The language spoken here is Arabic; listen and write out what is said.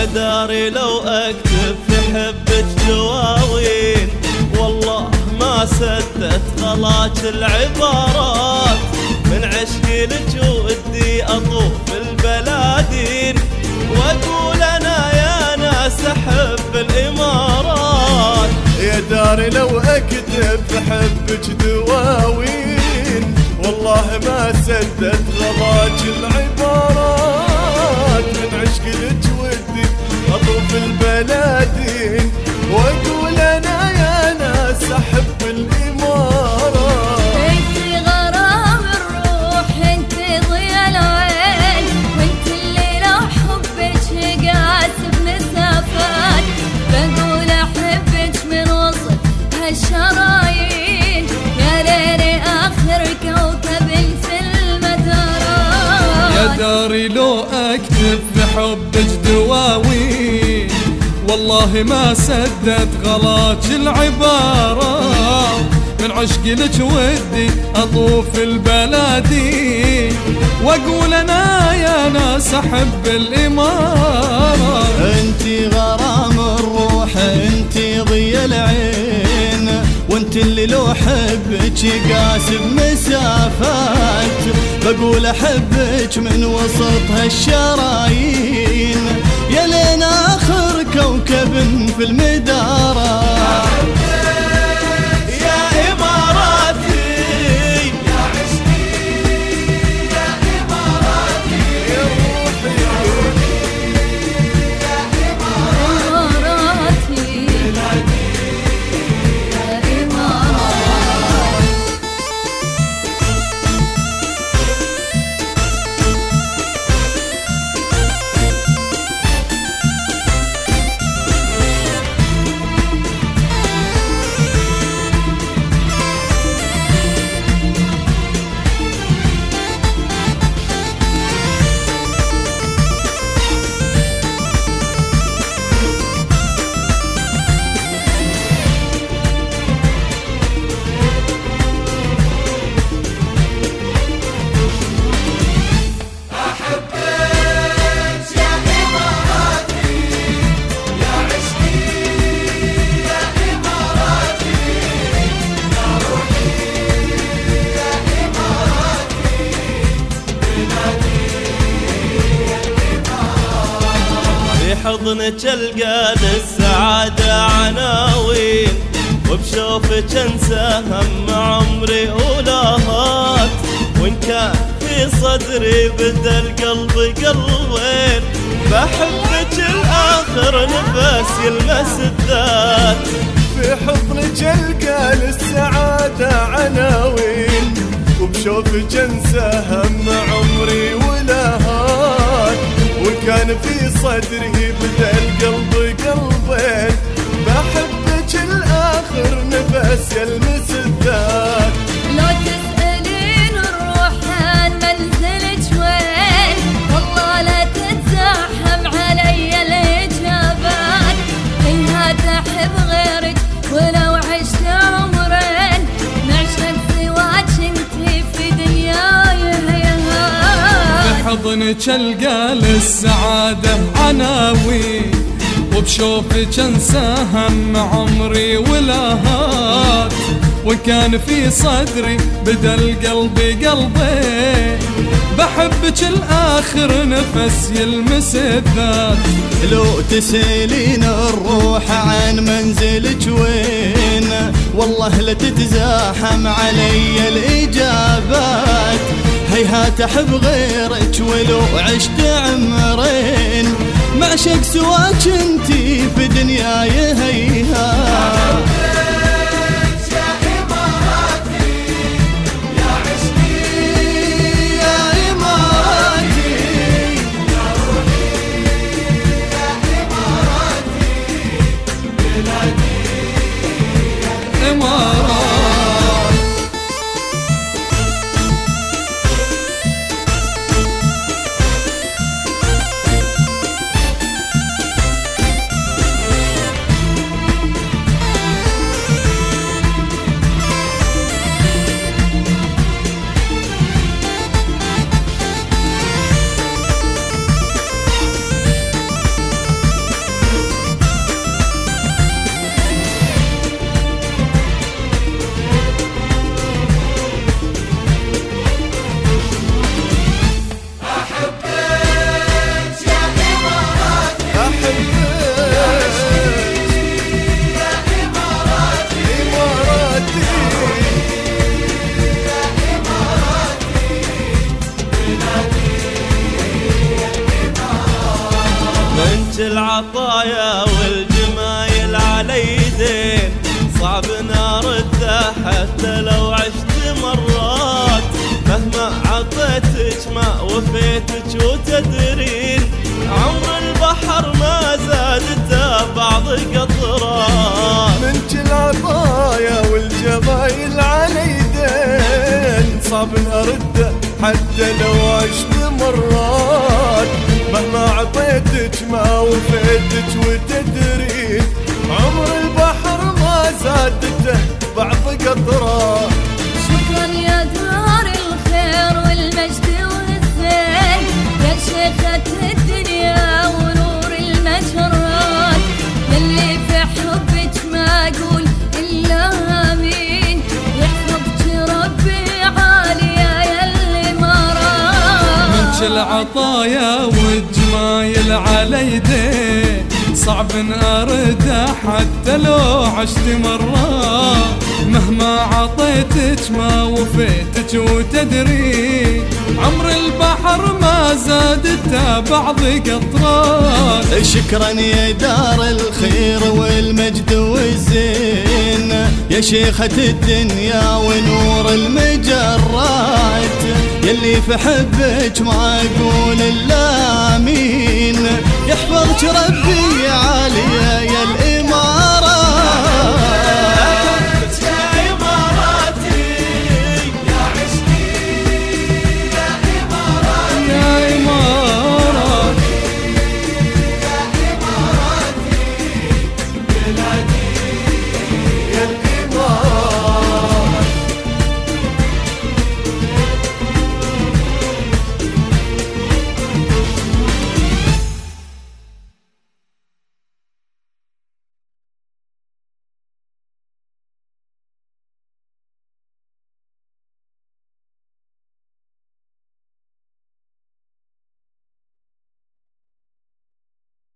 يا داري لو اكتب في حبك دواوين والله ما سدت غلاك العبارات، من عشقي لك ودي اطوف البلادين واقول انا يا ناس احب الامارات. يا داري لو اكتب في حبك دواوين والله ما سدت غلاك العبارات، من عشق لك ودي اطوف البلادين واقول انا يا ناس احب الامارات. انتي غرام الروح انتي ضيا العين، وانتي اللي لو حبك قاس بمسافات، بقول احبك من وسط هالشرايين، يا ليلي اخر كوكب في المدارات. يا داري لو اكتب بحبك دواوين والله ما سدت غلاك العبارات، من عشقي لك ودي اطوف البلادين واقول انا يا ناس احب الامارات. انتي غرام الروح انتي ضي العين، وانت اللي لو حبك قاس بمسافات، بقول احبك من وسط هالشرايين، يا لين اخر كوكب في المدارات. يا اماراتي يا عشقي يا اماراتي يا روحي يا اماراتي يا امارات. بحضنك القى للسعادة عناوين، وبشوفك انسى هم عمري ولهات، وان كان في صدري بدل قلبي قلبين، بحبك الاخر نفس يلمس الذات. في حضنك القى للسعادة عناوين، وبشوفك انسى هم عمري ولهات، وكان في صدري بدل قلبي قلبين، بحبك الاخر نفس يلمس الذات. لو تسألين الروح عن منزلك وين، والله لا تتزاحم علي الاجابات، هيهات احب غيرك ولو عشت عمرين، نعشق سواك انتي في دنياي هيهات. بحضنك القى للسعادة عناوين، وبشوفك انسى هم عمري ولهات، وكان في صدري بدل قلبي قلبين، بحبك الاخر نفس يلمس الذات. لو تسألين الروح عن منزلك وين، والله لا تتزاحم علي الاجابات، هيهات احب غيرك ولو عشت عمرين، معشق سواك انتي في دنياي هيهات. انت العطايا والجمايل علي دين صعب نرده حتى لو عشت مرات مهما عطيتك ما وفيتك وتدرين عمر البحر ما زادته بعض قطرات منك العطايا والجمايل علي دين صعب نرده حتى لو عشت مرات مهما عطيتك ما وفيتك وتدرين عمر البحر ما زادته بعض قطرات. شكرا يا دار الخير والمجد والزين يا شيخة الدنيا ونور المجرات يلي في حبك ما اقول الا امين يحفظك ربي عالية يلي مرات. منك العطايا والجمايل علي دين صعب أرده حتى لو عشت مرات مهما عطيتك ما وفيتك وتدري عمر البحر ما زادته بعض قطرات. شكرا يا دار الخير والمجد والزين يا شيخة الدنيا ونور المجرات يلي في حبك ما اقول الا امين يحفظك ربي عالية